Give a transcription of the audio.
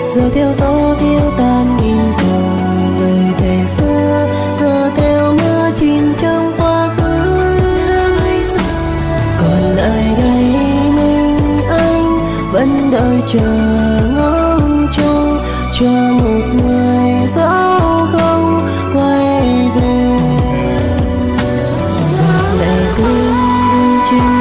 Giờ theo gió theo tan đi rồi, lời thề xưa giờ theo mưa chìm trong quá khứ. Còn lại đây mình anh vẫn đợi chờ ngóng trông cho một người dẫu không quay về. Rồi lại quên đi trên